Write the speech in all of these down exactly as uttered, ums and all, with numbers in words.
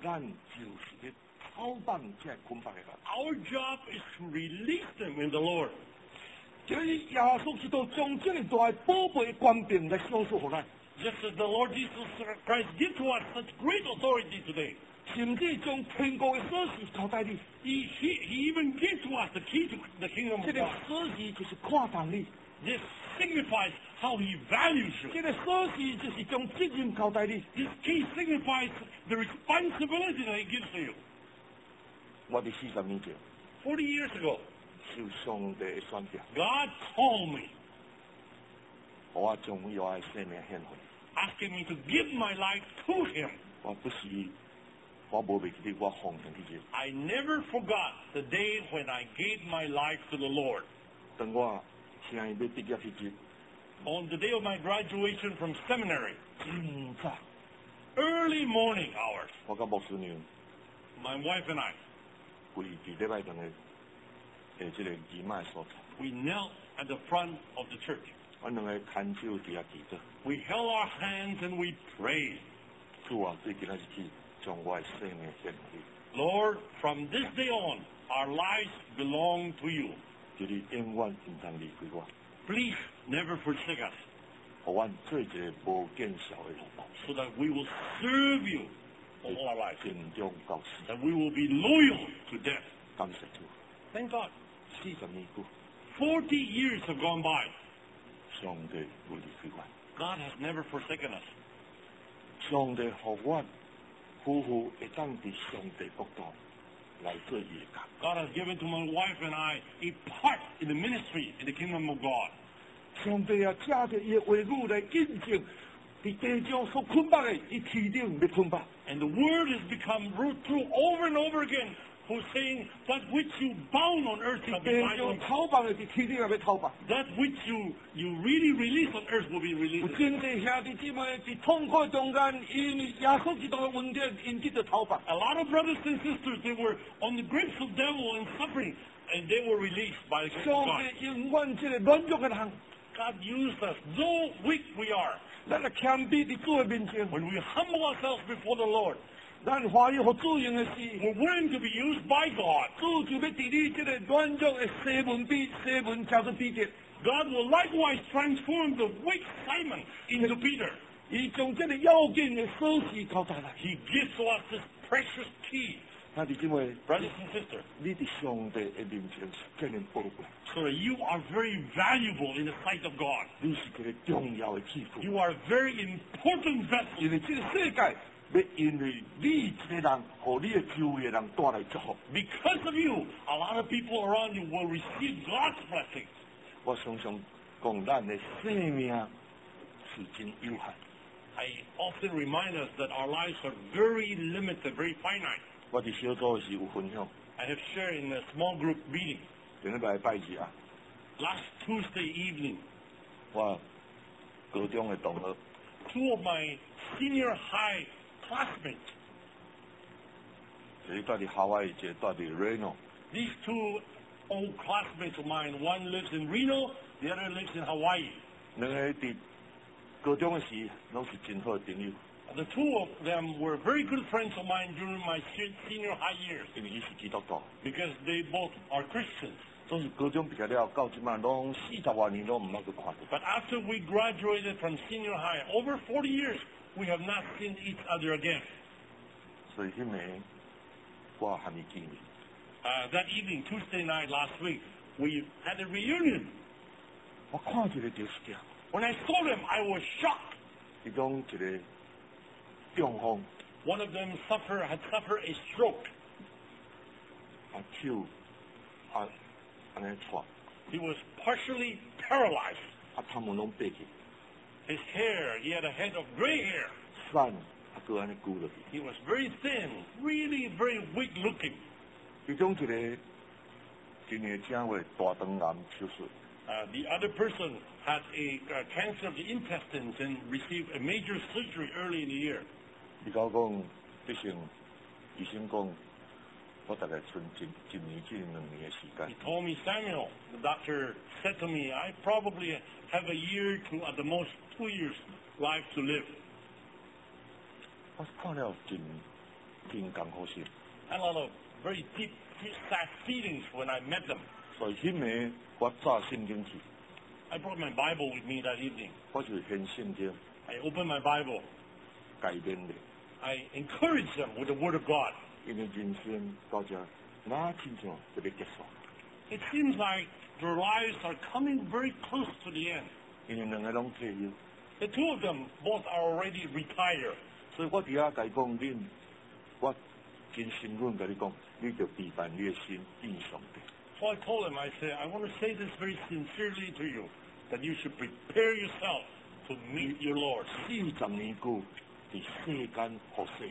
咱就是咧操放这捆绑的人。 Our job is to release them in the Lord. 就是耶稣基督将这个大的宝贝官柄来享受给咱， Just as the Lord Jesus Christ give to us such great authority today. 甚至将天国的锁匙交代你。 He, he, he even gave to us the key to the kingdom 这 of 个 God. 锁匙就是看重你， This signifies how he values you. 这个锁匙就是将责任交代你。 This key signifies the responsibility that he gives to you. 我哋四十年前 Forty years ago, 受上帝的选择， God called me, 我将我的生命献给。 asking me to give my life to him. 我不是，我冇忘记我奉献的日。 I never forgot the day when I gave my life to the Lord. 当我现在要毕业之日， On the day of my graduation from seminary, 真早， early morning hours, 我甲牧师娘 my wife and I, 跪伫礼拜堂的诶，这个义卖所在， we knelt at the front of the church. 我两个牵手伫遐祈祷。 We held our hands and we prayed. 主啊，对今仔日起，将我的生命献给你， Lord, from this day on, our lives belong to you. 叫你永远唔通离开我， Please never forsake us, 互阮做一个无见效的人， so that we will serve you all our lives, 尽忠到死。 that we will be loyal to death. 感谢主， Thank God. 四十年久， Forty years have gone by. 上帝冇离开我， God has never forsaken us. 上帝互我夫妇会当伫上帝国度来做业工。 God has given to my wife and I a part in the ministry in the kingdom of God. 上帝啊，借着伊的话语来印证，伫地上所捆绑的，伊天顶要捆绑。 And the word has become root through over and over again, who's saying, that which you bound on earth shall be 地 bound 上 on. 讨绑的，伫天顶也要讨绑。 That which you, you really release on earth will be 有 released. 真济兄弟姊妹伫痛苦中间，因为耶稣基督的恩典，因得到讨绑。 A lot of brothers and sisters, they were on the grips of devil and suffering, and they were released by the grace of 上 God. 帝永远这个软弱的人， God used us, though weak we are. 咱来谦卑伫主的面前， When we humble ourselves before the Lord, 咱欢喜互主用的事， we're willing to be used by God. 主就要伫你这个软弱的西门比西门叫做彼得， God will likewise transform the weak Simon into Peter. 伊将这个要紧的锁匙交代来。 He gives to us this precious key. 兄弟姊妹， Brothers and sisters, 你伫上帝的面前是真的宝贵， so that you are very valuable in the sight of God. 你是一个重要的器具， You are a very important vessel. 因为这个世界要因为你一个人和你的周围的人带来祝福。 Because of you, a lot of people around you will receive God's blessings. 我常常讲，咱的生命是真有限。 I often remind us that our lives are very limited, very finite. 我伫小组时有分享， I have shared in a small group meeting 顶礼拜拜日啊， last Tuesday evening. 我高中的同学， Two of my senior high classmates, 一个住伫夏威夷，一个住伫 Reno， these two old classmates of mine, one lives in Reno, the other lives in Hawaii. 两个伫高中的时拢是真好的朋友， The two of them were very good friends of mine during my se- senior high years 因为伊是基督徒。 because they both are Christians. 总是高中毕业了，到即摆拢四十多年拢毋捌去看到。 But after we graduated from senior high, over forty years, we have not seen each other again. 所以迄暝我和伊见面， Uh, that evening, Tuesday night last week, we had a reunion. 我看一个电视剧， When I saw them, I was shocked. 伊讲一个中风， One of them suffer, had suffered a stroke. 啊手啊安尼喘， He was partially paralyzed. 啊他们拢爬起， His hair, he had a head of gray hair. 散啊搁安尼箍落去。 He was very thin, really very weak looking. 其中一个今年正月大肠癌手术， Uh, the other person had a uh, cancer of the intestines and received a major surgery early in the year. 伊甲我讲，毕竟医生讲，我大概剩一一年至两年的时 He 间。 told me, Samuel, the doctor said to me, I probably have a year to, at the most, two years life to live. 我看了真真艰苦心， and a lot of very deep, deep, sad feelings when I met them. 所以迄暝我早圣经去， I brought my Bible with me that evening. 我就献圣经 I opened my Bible. 改变的， I encouraged them with the Word of God. 因为人生到这哪亲像就要结束， It seems like their lives are coming very close to the end. 因为两个拢退休， The two of them both are already retired. 所以我伫遐甲伊讲，恁我真心软甲你讲，你着备办你的心应上帝。 So I told him, I said, I want to say this very sincerely to you, that you should prepare yourself to meet your Lord. 四十年久，伫世间和世界，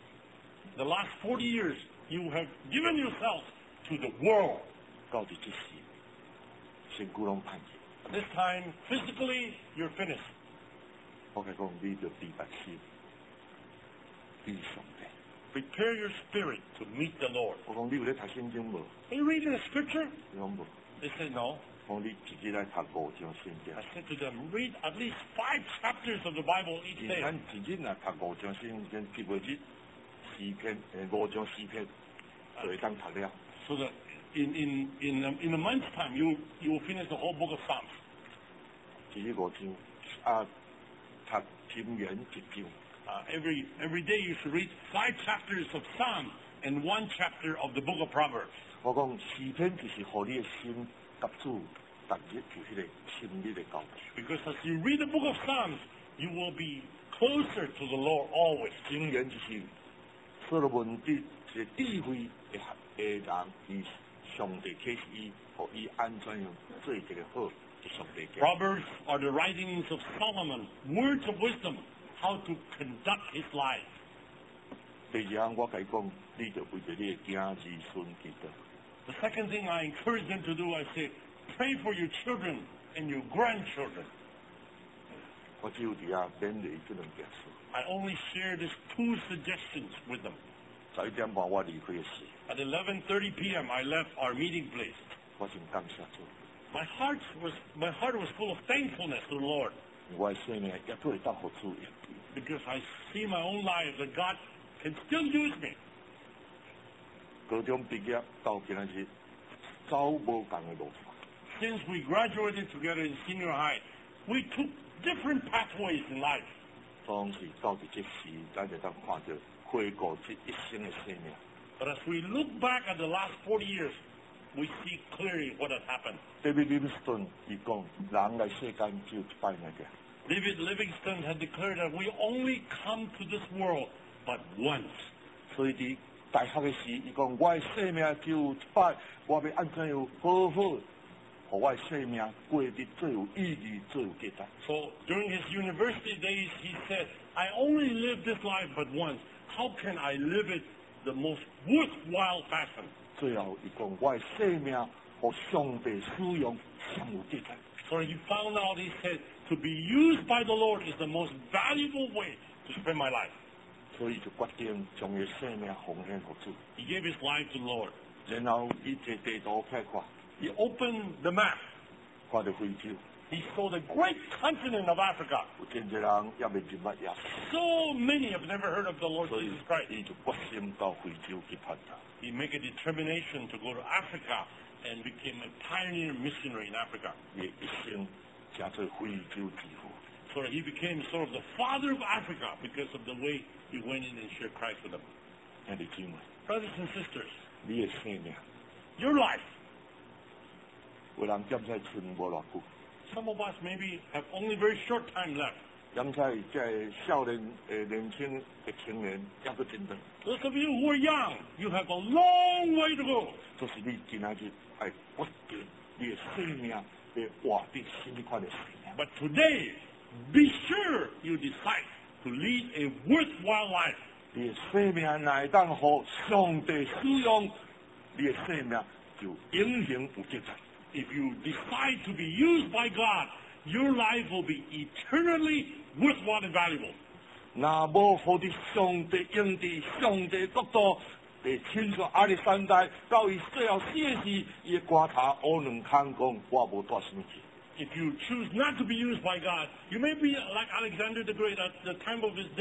The last forty years, you have given yourself to the world. 到伫即时，身躯拢盼去。 This time, physically, you're finished. 我甲讲，你着备办心应上帝。 Prepare your spirit to meet the Lord. 我讲你有咧读圣经无？ Are you reading the scripture? 伊讲无。 They said no. 我讲你自己来读五章圣经 I。said to them, read at least five chapters of the Bible each 既 day. 然自己来读五章圣经，基本日四篇，诶五章四篇，就会当读了。 So that in, in, in, a, in a month's time, you, you will finish the whole book of Psalms. 自己五章啊，读箴言一章。 Uh, every, every day you should read five chapters of Psalms and one chapter of the book of Proverbs. 我讲四篇就是互你的心甲主逐日有迄个亲密的交流。 Because as you read the book of Psalms, you will be closer to the Lord always. 箴言就是所罗门的一个智慧的的人，伊上帝启示伊，互伊安怎样做一个好的上帝家。 Proverbs are the writings of Solomon, words of wisdom, how to conduct his life. 第二项我甲伊讲，你就为着你的囝儿孙祈祷。 The second thing I encourage them to do, I say, pray for your children and your grandchildren. 我只有伫遐勉励这两件事。 I only share these two suggestions with them. 十一点半我离开的时， At eleven thirty p.m., I left our meeting place. 我真感谢主， My heart was my heart was full of thankfulness to the Lord 我的生命也都会当互主用。 because I see my own life that God can still use me. 高中毕业到今仔日，走无共的路。 Since we graduated together in senior high, we took different pathways in life. 总是到伫这时，咱就当看到回顾这一生的生命。 But as we look back at the last forty years, we see clearly what has happened. David Livingstone 伊讲，人来世间只有一摆那个， David Livingstone had declared that we only come to this world but once. 所以伫大学的时，伊讲我的生命只有一摆，我要安怎样好好，互我的生命过得最有意义、最有价值。 So during his university days, he said, I only live this life but once. How can I live it the most worthwhile fashion? 最後，伊講我的生命互上帝使用，上有價值。 So he found out, he said, to be used by the Lord is the most valuable way to spend my life. 所以就決定將伊生命奉獻互主。 He gave his life to the Lord. 然後伊摕地圖起來看， He opened the map. 看到非洲， He saw the great continent of Africa. 有真濟人也未認捌耶穌， So many have never heard of the Lord 所以 Jesus Christ. 伊就決心到非洲去傳道。 He made a determination to go to Africa and became a pioneer missionary in Africa. 伊一生成做非洲之父。 So that he became sort of the father of Africa because of the way he went in and shared Christ with them. 兄弟姊妹， Brothers and sisters, 你的生命， your life, 有人檢在剩無偌久， some of us maybe have only very short time left. 檢在即係少年誒年輕嘅青年也都真長， Those of you who are young, you have a long way to go. 就是你今仔日係決定你的生命要活得新一款的生命。 But today, be sure you decide to lead a worthwhile life. 你的生命乃當互上帝使用，你的生命就永遠有價值。 If you decide to be used by God, your life will be eternally worthwhile and valuable. 若無互你上帝用伫上帝國度，第親像亞歷山大到伊最後死的時，伊的棺頭烏兩空講，我無帶什麼去。 If you choose not to be used by God, you may be like Alexander the Great at the time of his death.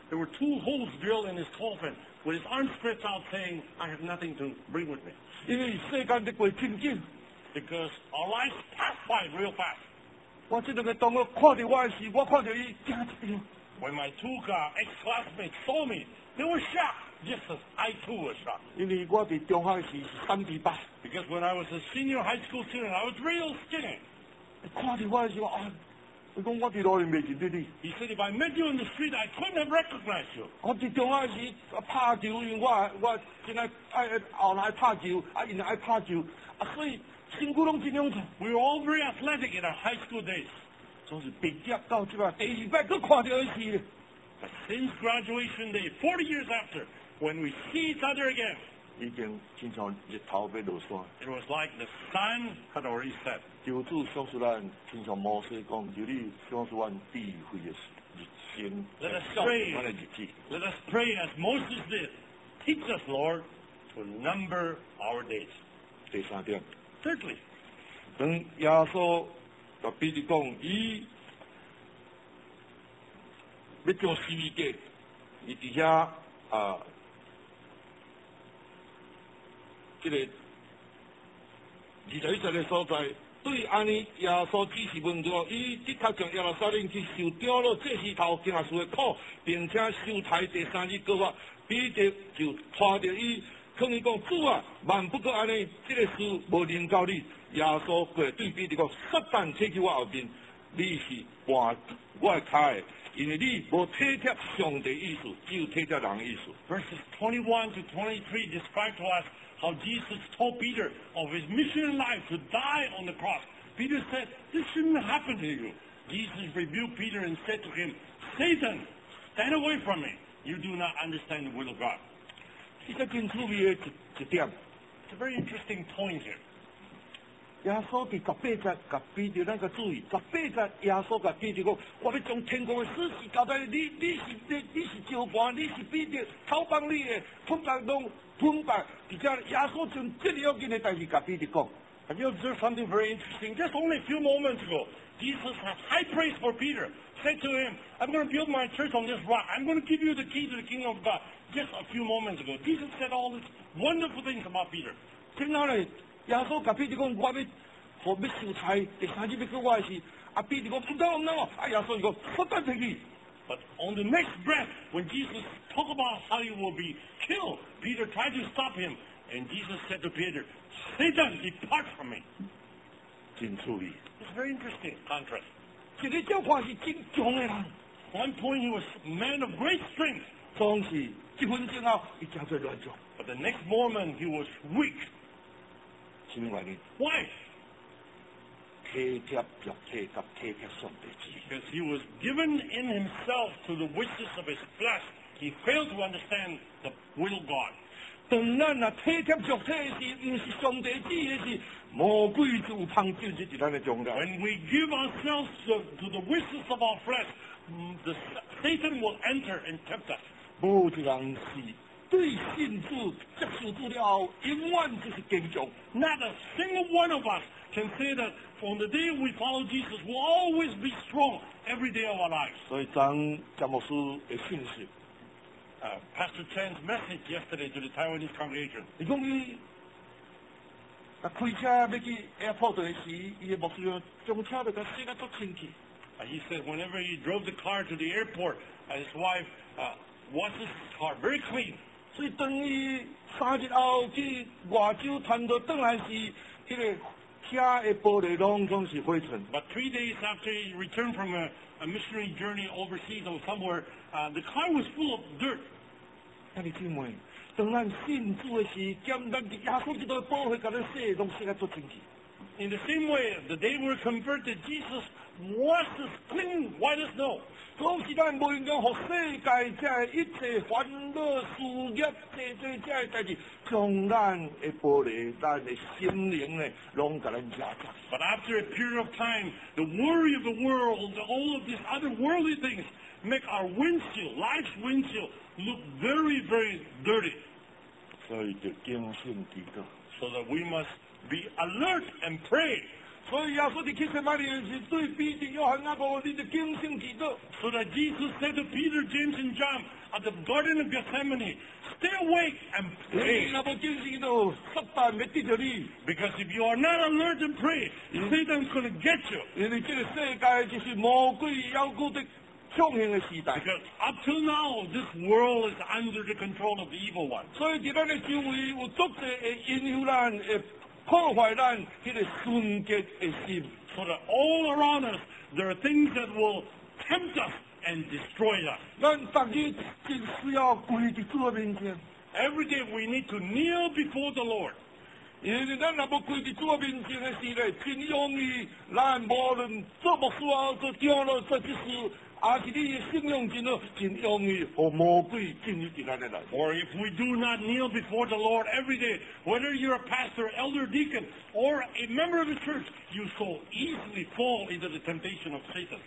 there were two holes drilled in his coffin with his arms stretched out saying, I have nothing to bring with me. 因为世间在过真紧， Because our lives pass by real fast. 我这两个同学看到我的时，我看到伊惊一跳。 When my two uh, ex-classmates saw me, they were shocked, just as I too was shocked. 因为我伫中学时是三比八， Because when I was a senior high school student, I was real skinny. 看到我的时候啊，伊讲我伫路面袂认得你。 He said, if I met you in the street, I couldn't have recognized you. 我伫中学时拍球，因为我我真爱爱后来拍球，啊，因为爱拍球，啊，所以身躯拢真勇壮。 We were all very athletic in our high school days. 总是毕业到即摆，第二摆佫看到伊时， But since graduation day, forty years after, when we see each other again, 已经亲像日头要落山。 it was like the sun had already set. 求主赏赐咱，亲像摩西讲，求你赏赐阮智慧的日星， Let us 照 pray. 咱的日子。 Let us pray as Moses did. Teach us, Lord, to number our days. 第三点， Thirdly, 当耶稣甲彼得讲，伊要做施米家，伊伫遐啊，即、这个二十一节的所在，对安尼耶稣只是问着，伊的确从耶路撒冷去受掉了这石头惊死的苦，并且受抬第三日过法，彼得就拖着伊。 可伊讲主啊，万不过安尼，这个事无临到你。耶稣过对彼得讲：撒旦退去我后面，你是绊我的脚的，因为你无体贴上帝意思，只有体贴人意思。 verses twenty-one to twenty-three describe to us how Jesus told Peter of his mission in life to die on the cross. Peter said, this shouldn't happen to you. Jesus rebuked Peter and said to him, Satan, stand away from me. You do not understand the will of God. 这个真趣味的一一点， It's a very interesting point here. 耶稣伫十八节甲彼得咱个注意，十八节耶稣甲彼得讲：我要将天国的事实交代你，你是你你是招盘，你是彼得，操帮你的，通常拢分白。而且耶稣将这个要紧的代志甲彼得讲。 Have you observed something very interesting? Just only a few moments ago, Jesus had high praise for Peter. Said to him, I'm going to build my church on this rock. I'm going to give you the key to the kingdom of God. Just a few moments ago, Jesus said all these wonderful things about Peter. 听到咧，耶稣甲彼得讲，我要互要受裁，第三日要过我的时，啊彼得讲唔当唔当哦，啊耶稣就讲撒旦退去。 But on the next breath, when Jesus talked about how he will be killed, Peter tried to stop him. And Jesus said to Peter, Satan, depart from me. 真趣味， It's very interesting contrast. 一个照看是真强的人， One point he was a man of great strength, 总是一分钟后伊真做乱做， but the next moment he was weak. 什么原因？ Why? 体贴着体贴体贴上帝旨意。 Because he was given in himself to the wishes of his flesh. He failed to understand the will of God. 当咱啊体贴肉体的时，毋是上帝旨意的时，魔鬼就有通进入咱的中间。 When we give ourselves to, to the wishes of our flesh, mm, the, Satan will enter and tempt us. 无一人是对信主接受主了后，永远就是坚强。 Not a single one of us can say that on the day we follow Jesus, we'll always be strong every day of our lives. 所以咱詹牧师的信息， Uh, Pastor Chen's message yesterday to the Taiwanese congregation, 伊讲伊啊开车要去 airport 的时，伊的牧师将车就甲洗甲足清气。 uh, he said whenever he drove the car to the airport, uh, his wife uh, washes his car very clean. 所以当伊三日后去外州探到转来时，迄、那个车的玻璃拢总是灰尘。 But three days after he returned from a, a missionary journey overseas or somewhere, uh, the car was full of dirt. 兄弟姊妹，当咱信主的时，兼咱耶稣基督的保护，甲咱洗拢洗甲足清气。 In the same way, the day we're converted, Jesus washed us clean, white as snow. 总是咱无应该互世界这一切烦恼、事业、这这这的代志，将咱的玻璃、咱的心灵呢，拢甲咱遮盖。 But after a period of time, the worry of the world, all of these other worldly things, make our windshield, life's windshield, look very, very dirty. 所以就警醒祈祷， So that we must be alert and pray. 所以耶穌伫去西馬利園時對彼得、約翰、雅各，你哋警醒祈禱。 So that Jesus said to Peter, James, and John at the Garden of Gethsemane, stay awake and 你 pray. 若無警醒祈禱，撒旦要得着你。 Because if you are not alert and pray, Satan's going to get you. 因為這個世界就是魔鬼妖怪的強行的時代。 Because up till now, this world is under the control of the evil one. 所以伫咱的周圍有足濟會引誘咱、會破壞咱迄個純潔的心。 So that all around us, there are things that will tempt us and destroy us. 咱逐日真需要跪伫主的面前， Every day we need to kneel before the Lord. 因為咱若無跪伫主的面前的時咧，真容易咱無論做牧師啊、做長老、做執事，也是你的信仰真好，真容易互魔鬼進入伫咱的內。 Or if we do not kneel before the Lord every day, whether you're a pastor, elder, deacon, or a member of the church, you so easily fall into the temptation of Satan.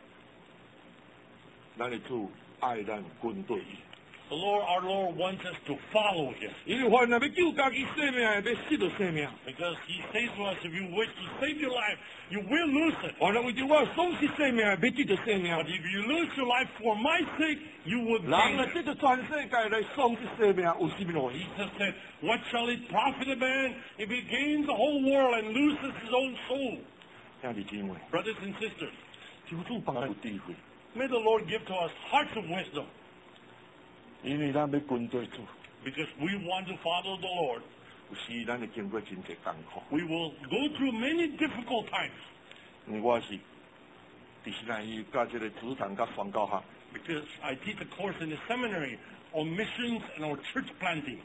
咱的主愛咱跟對伊， The Lord, our Lord wants us to follow Him. 因為凡若要救家己性命，要失着性命； Because He says to us, if you wish to save your life, you will lose it. 凡若為着我喪失性命，要得着性命。 But if you lose your life for my sake, you will 人 gain 若 it. 得着全世界來喪失性命，有什麼路？ Jesus said, what shall it profit a man if he gains the whole world and loses his own soul? 兄弟姊妹， Brothers and sisters, 求主幫有智慧， may the Lord give to us hearts of wisdom, 因為咱要跟對主， because we want to follow the Lord. 有時咱會經過真濟艱苦。 We will go through many difficult times, 因為我是第四南醫甲這個主堂甲宣教學， because I teach a course in the seminary on missions and on church planting.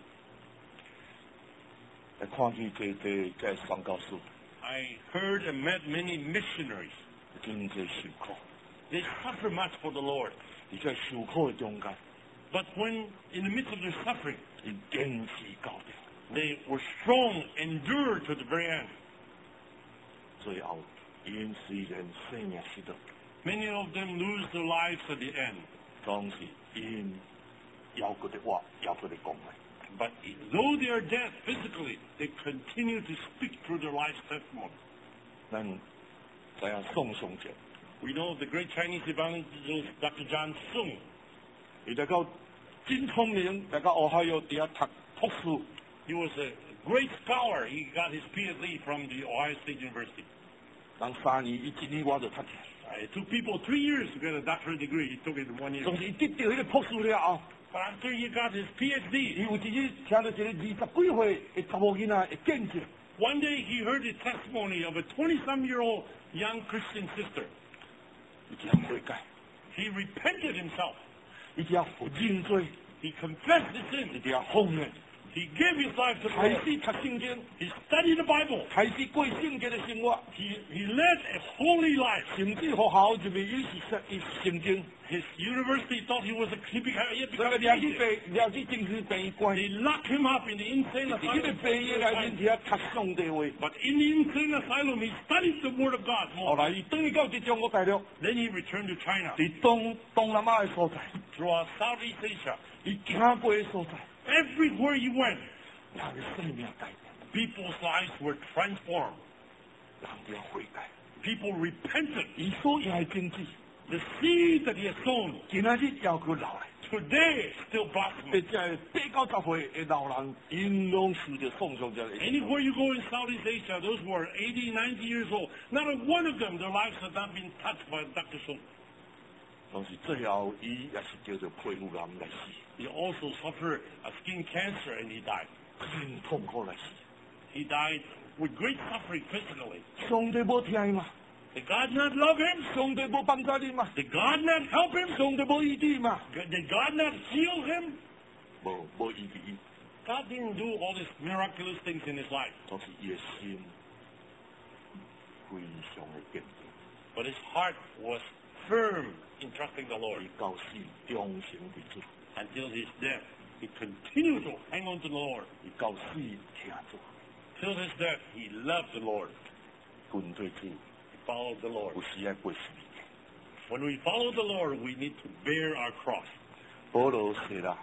來看見這這這宣教師， I heard and met many missionaries. 真濟受苦， They suffer much for the Lord. 而且受苦的中間， But when in the midst of their suffering, 伊堅持到底， they were strong, endured to the very end. 最後因雖然生命失咗， Many of them lose their lives at the end. 總是因猶佢的話，猶佢的講嘅。 But though they are dead physically, they continue to speak through their life's testimony. 咱知影宋宋者， We know the great Chinese evangelist Doctor John Sung. 伊大家真聰明，大家學校有伫遐讀博士， He was a great scholar. He got his P H D from the Ohio State University. 人三年，伊一年我就讀起。 Uh, It took people three years to get a doctorate degree. He took it in one year. 總是伊得到迄個博士了後， But after he got his P H 伊 D, 有一日聽到一個二十幾歲的查某囡仔的見證， one day he heard the testimony of a twenty-some-year-old young Christian sister. 伊只悔改， He repented himself. 伊只認罪， He confessed his 伊 sin. 只奉獻， He gave his life to the 開 Lord. 始讀聖經， He studied the Bible. 開始過聖潔的生活， He, he led a holy life. 甚至學校就為伊是實伊是聖經， His university thought he was a he became, he 所以 became 了解 atheist. 病了解精神病關， They locked him up in the insane 伊迄個 asylum. 病院來面聽讀上帝話， But in the insane asylum, he studied the Word of God 後 more. 來伊轉去到啲中國大陸， Then he returned to China. 喺東東南亞嘅所在， Throughout Southeast Asia, 伊行過嘅所在， everywhere he went, 人嘅生命改變， people's lives were transformed. 人要悔改， People repented. 伊所以係政治， The seed that he had sown 今仔日要佢留嚟。 today still blossoms. 即係八九十歲嘅老人，因攏受着創傷者嘅。 Anywhere you go in Southeast Asia, those who are eighty, ninety years old, not a one of them, their lives have not been touched by Doctor Sung. 當時最後，伊也是叫做皮膚癌嚟死， He also suffered a skin cancer and he died. 真痛苦嚟死。 He died with great suffering physically. 上帝冇聽伊嘛？ Did God not love him? 上帝冇幫助你嘛？ Did God not help him? 上帝冇醫治嘛？ Did God not heal him? 冇冇醫治伊， God didn't do all these miraculous things in his life, 當時伊嘅心非常嘅堅定， but his heart was firm in trusting the Lord. 伊到死忠誠地主， Until his death, he continued to hang on to the Lord. 伊到死聽主， Till his death, he loved the Lord. 跟對主， He followed the Lord. 有時要過十字架。 When we follow the Lord, we need to bear our cross. 保羅寫啦，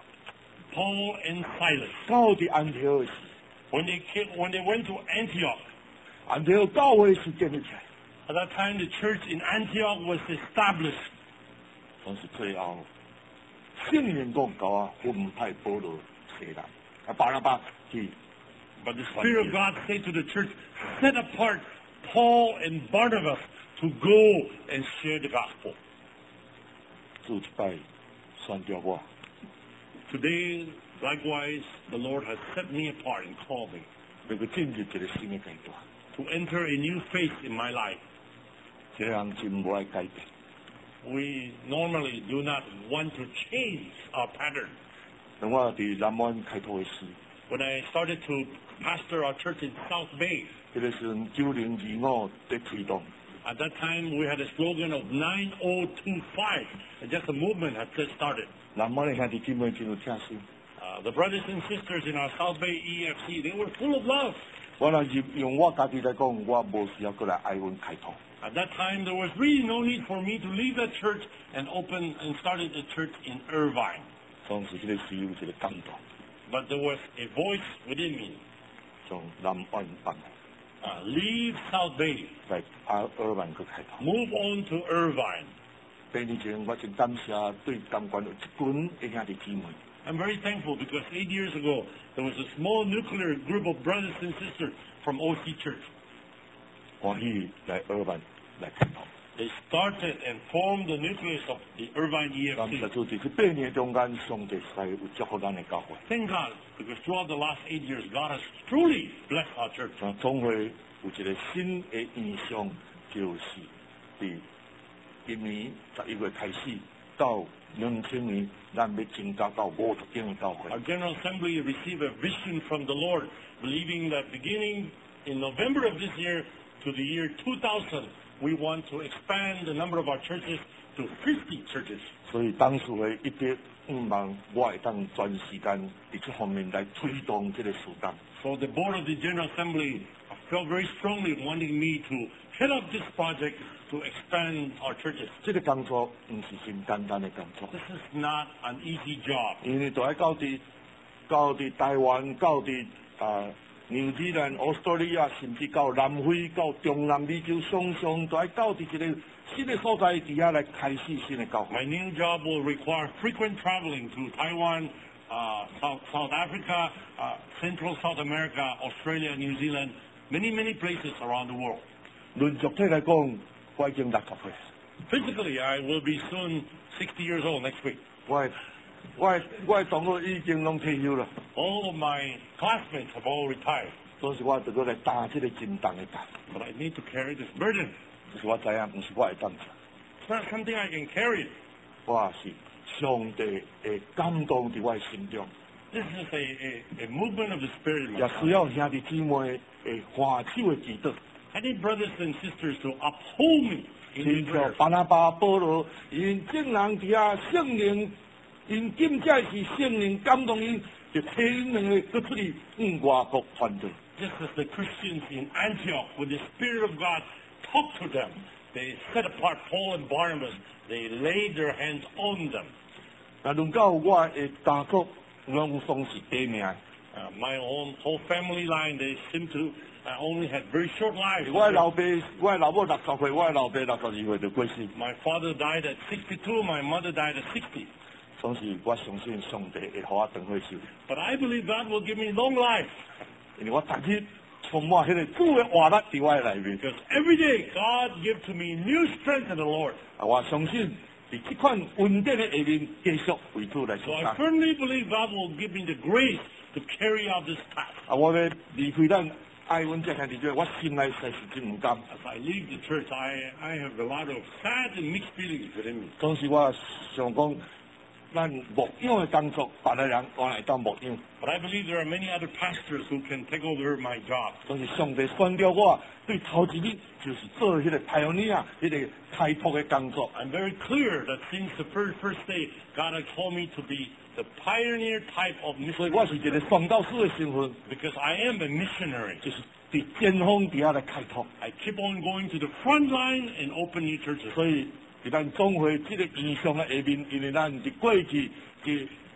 Paul and Silas, 到底安提阿時， when they came, when they went to Antioch, 安提奥教会是建立起来， At that time, the church in Antioch was established. 但是最后圣灵讲教啊，分派保罗西拉，啊巴拉巴去。 But the Spirit of God said to the church, set apart Paul and Barnabas to go and share the gospel. 主一摆选召我， Today, likewise, the Lord has set me apart and called me 要去进入一个新的阶段。 to enter a new phase in my life. 这人真无爱改变， We normally do not want to change our pattern. 等我伫南湾开拓的时， When I started to pastor our church in South Bay, 迄个时阵九零二五在推动， at that time we had a slogan of nine oh two five, and just a movement had just started. 南湾的兄弟姊妹真有听心。 Uh, the brothers and sisters in our South Bay E F C, they were full of love. 我若是用我家己来讲，我无需要过来爱阮开拓。 At that time, there was really no need for me to leave that church and open and started a church in Irvine. 当时迄个时有一个感动， But there was a voice within me. 从南湾办 Uh, leave South Bay, 来阿尔曼去开拓。 move on to Irvine. 八年前，我真感谢对甘关有一群的兄弟姊妹， I'm very thankful because eight years ago, there was a small nuclear group of brothers and sisters from O C Church. 欢喜来尔曼来开拓。 They started and formed the nucleus of the Irvine E 感 F 谢 C. 主，伫这八年中间，上帝使有祝福咱的教会。 Thank God, because throughout the last eight years, God has truly blessed our church. 啊，总会有一个新的意向，就是伫今年十一月开始到两千年，咱要增加到五十间的教会 Our。General Assembly received a vision from the Lord, believing that beginning in November of this year to the year two thousand, we want to expand the number of our churches to fifty churches. 所以当时的一直希望我会当全时间伫这方面来推动这个事工。 So the board of the General Assembly felt very strongly wanting me to head up this project to expand our churches. 这个工作唔是真简单的工作， This is not an easy job. 因为都要到伫到伫台湾，到伫啊纽西兰、澳大利亚，甚至到南非、到中南美洲，常常都要到伫一个新的所在底下来开始新的教会。 My new job will require frequent traveling to Taiwan, uh, South, South Africa, uh, Central South America, Australia, New Zealand, many, many places around the world. 论族体来讲，我已經六十歲， Physically, I will be soon sixty years old next week. 我的我的我的同學已經攏退休啦， All of my classmates have all retired, 都是我得過來擔這個真重的擔， but I need to carry this burden. 就是我知影，唔是我會當做， It's not something I can carry. 我是上帝的感動喺我的心中， This is a, a, a movement of the Spirit in my 也 life. 需要兄弟姊妹的歡手的祈禱， I need brothers and sisters to uphold me in 親 this 像 prayer. 巴拿巴、保羅，因正人伫遐聖靈，因今在是聖靈感動因，就替因兩個佫出去往外國傳道。 Just as the Christians in Antioch, when the Spirit of God talked to them, they set apart Paul and Barnabas. They laid their hands on them. 那論到我的家族，攏總是短命。 Uh, my own whole family line, they seem to uh, only had very short lives. 我的老爸，我的老母六十歲，我的老爸六十二歲就過世。 My father died at sixty-two. My mother died at sixty. 總是我相信上帝會給我長歲壽， But I believe God will give me long life 因為我逐日充滿迄個主的活力喺我的內面。 because every day God gives to me new strength in the Lord. 啊，我相信喺這款穩定的下面繼續為主來 So 做 I 工。 firmly believe God will give me the grace to carry out this task. 啊，我要離開咱愛阮這兄弟姐妹，我心內實是真唔甘。 As I leave the church, I, I have a lot of sad and mixed feelings within me. 總是我想講，咱牧養的工作，別個人我來當牧養。 But I believe there are many other pastors who can take over my job. 總是上帝選召我，對頭一日就是做迄個 pioneer 迄個開拓的工作。 I'm very clear that since the first, first day, God has called me to be the pioneer type of 所以我 missionary 是一個宣教師的身份， because I am a missionary. 就是伫前方底下來開拓。 I keep on going to the front line and open new churches. 所以，伫咱總會這個意向的下面，因為咱伫過去，伫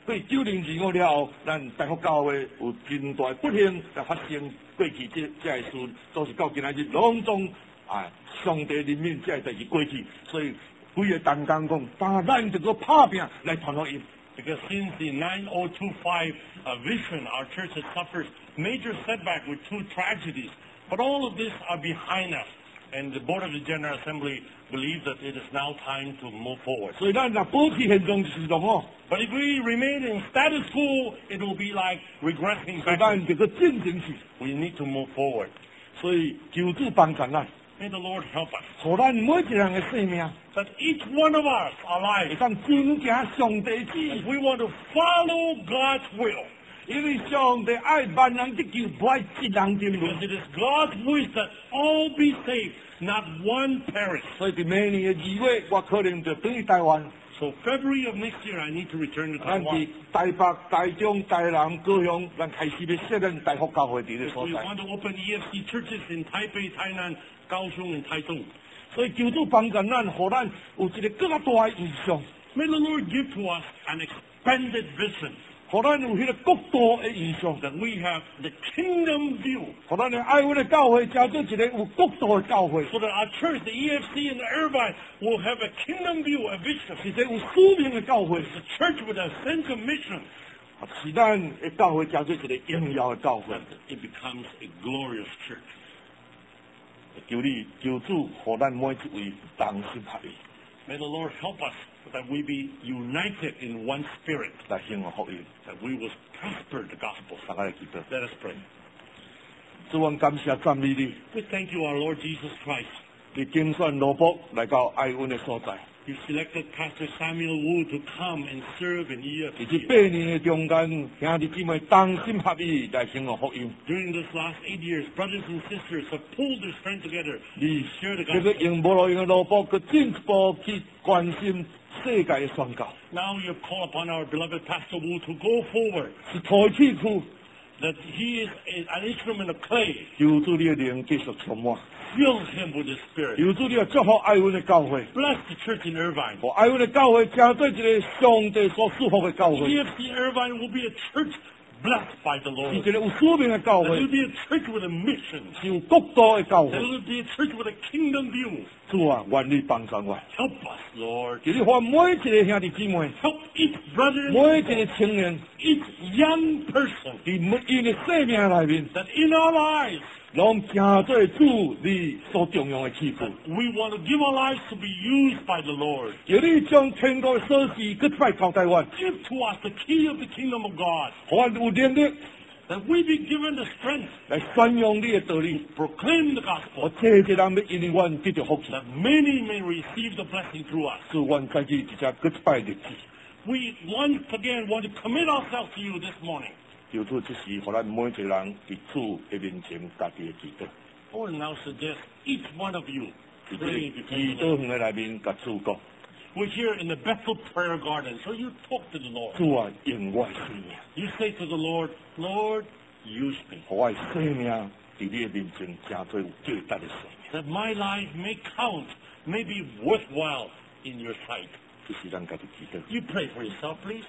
过九零二五了后，咱大福教会有真大不幸来发生，过去这这个事都是到今仔日拢总啊，上帝人民这个代志过去，所以规个同工讲，但咱这个拍拼来传福音。 Because since the nine oh two five uh, vision, our church has suffered major setback with two tragedies. But all of this are behind us. And the Board of the General Assembly believes that it is now time to move forward. 所以咱若保持现状就是咯哦， But if we remain in status quo, it will be like regressing 所以 back. 咱这个进行去， We need to move forward. 所以求主帮助咱， May the Lord help us. 互咱每一个人的生命， That each one of us, our 会 lives, 当真行上帝旨意。 we want to follow God's will. 因为上帝爱万人得救，不爱一人沉 Because 沦。 it is God's wish that all be saved, not one perish. 所以伫明年的二月，我可能就转去台湾， So February of next year, I need to return to 咱伫 Taiwan. 台北、台中、台南、高雄，咱开始要设立大福教会伫咧 We 所在。 want to open E F C churches in Taipei, Tainan, Kaohsiung, and Taichung. 所以求主帮助咱，互咱有一个更加大的意向， May the Lord give to us an expanded vision 互咱有迄个国度的意向， that we have the kingdom view 互咱的爱阮的教会成做一个有国度的教会， so that our church, the E F C and the Irvine, will have a kingdom view, a vision. 是一个有使命的教会， It's a church with a sense of mission 是咱的教会成做一个荣耀的教会 that。it becomes a glorious church. 求你求主，互咱每一位同心合意 May the Lord help us that we be united in one spirit, 来行福音。 that we will prosper the gospel. 大家来祈祷。 Let us pray. 主，我感謝讚美你， We thank you, our Lord Jesus Christ. 你競選羅卜來到愛阮的所在， You selected Pastor Samuel Wu to come and serve in E F 以及 C. 八年的中間，兄弟姊妹同心合意來行福音。 During this last eight years, brothers and sisters have pulled their strength together 你 to share the 這個 gospel. 用無路用的羅卜，佢進一步去關心世界的宣教， Now you have called upon our beloved Pastor Wu to go forward, 是台器區， that he is a- an instrument of clay. 求主你的靈繼續充滿， Fill him with the Spirit. 求主你要祝福愛阮的教會， Bless the church in Irvine. 和愛阮的教會成做一個上帝所祝福的教 E 會， F C Irvine will be a church blessed by the 是 Lord. 一個有使命的教 That 會 will，be a church with a mission. 是有國度的教 That 會。 will be a church with a kingdom view. 主啊，願你幫助我， Help us, Lord. 求你讓每一個兄弟姊妹， Help each brother 每一 and 個 sister, 青年， each young person, 伫每伊的生命內面， that in our lives, 攏成做主你所重用的器具。 we want to give our lives to be used by the Lord. 求你將天國的鎖匙擱擺交代我， Give to us the key of the kingdom of God, 讓我有能力 that we be given the strength 來宣揚你的道理， to proclaim the 我 gospel, 這些人要因為阮得到福氣。 that many may receive the blessing through us. 主，阮再去一隻擱擺日子， We once again want to commit ourselves to you this morning. 求主這時，讓咱每一個人喺主的面前家己的祈禱， I will now suggest each one of you 喺這 pray 個 before 祈 the 禱 Lord. 園的內面甲主講， We're here in the Bethel Prayer Garden, so you talk to the Lord. 主啊，用我的生命， You say to the Lord, Lord, use me, 讓我的生命喺你的面前成做有價值的生命。 that my life may count, may be worthwhile in your sight. 這是咱家己祈禱。 You pray for yourself, please.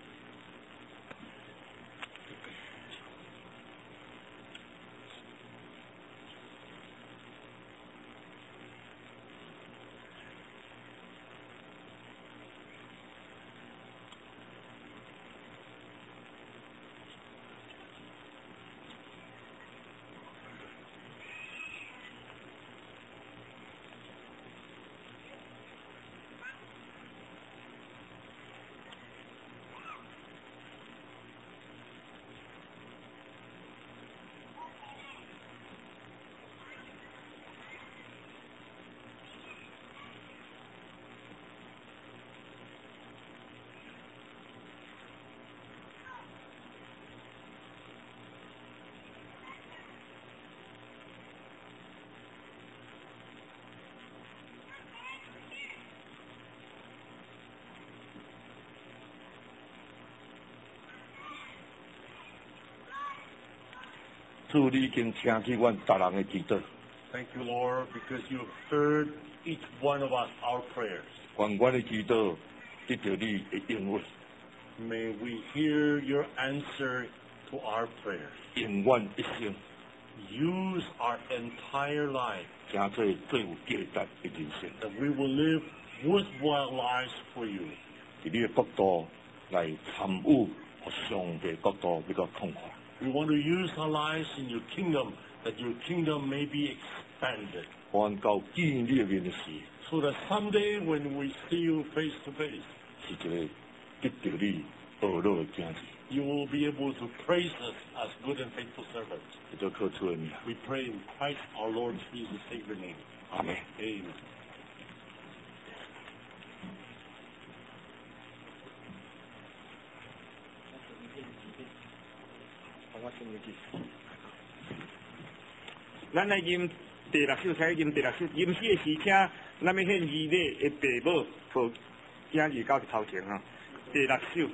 主，你已經聽去阮逐人的祈禱， Thank you, Lord, because you have heard each one of us, our prayers. 願阮的祈禱得到你的應允。 May we hear your answer to our prayers. 永远一生， Use our entire life 行做最有价值的人生， that we will live worthwhile lives for you. 伫你的角度来参与和上帝角度比较痛快。 We want to use our lives in your kingdom that your kingdom may be expanded. 还到见你的面时， So that someday when we see you face to face, 是一个得到你恶乐的经历， you will be able to praise us as good and faithful servants. 你就靠出的名。 We pray in Christ our Lord Jesus Savior name. 阿门。 Amen. 咱来吟第六首，才吟第六首。吟诗的时，请咱要献义礼的父母和囝儿到头前哈。第六首。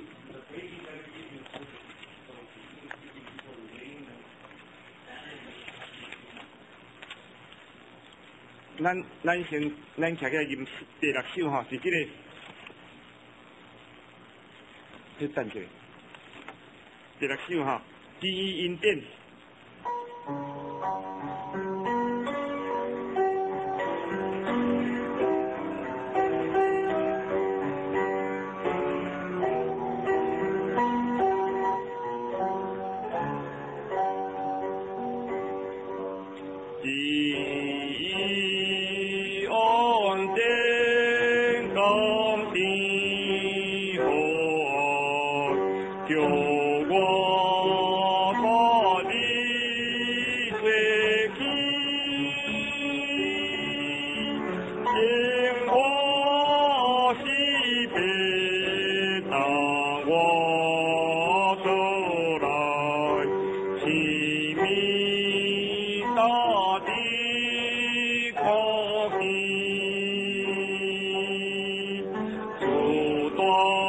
咱咱先，咱徛起来吟第六首哈，是这个。你等一下，第六首哈，第一音典。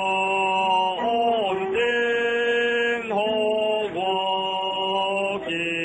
我给。